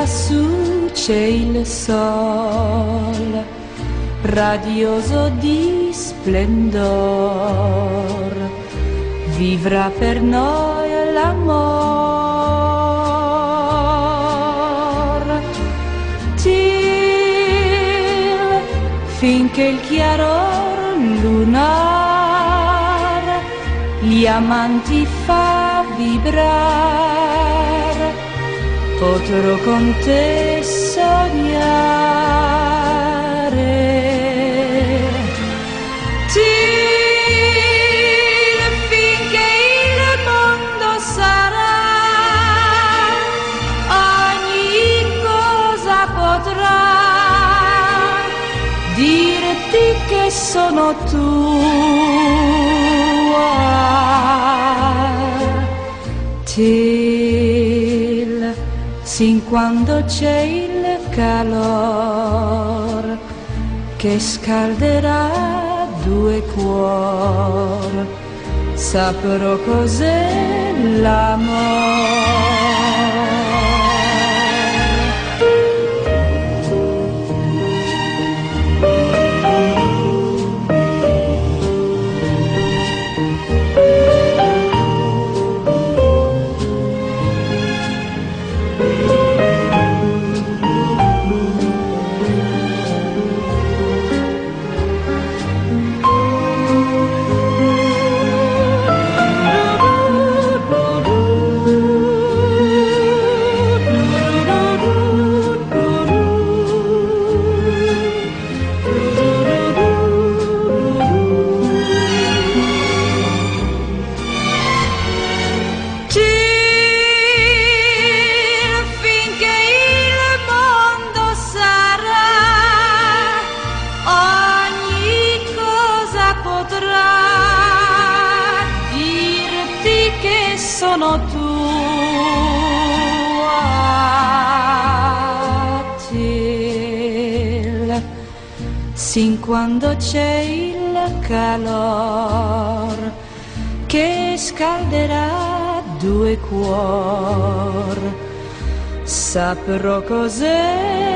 lassù c'è il sol, radioso di splendor, vivrà per noi l'amor. Till finché il chiaror lunar gli amanti fa vibrar, potrò con te sognare. Till finché il mondo sarà, ogni cosa potrà dirti che sono tua. Till sin quando c'è il calor che scalderà due cuor, saprò cos'è l'amore. Sono tua. Till sin quando c'è il calor che scalderà due cuor, saprò cos'è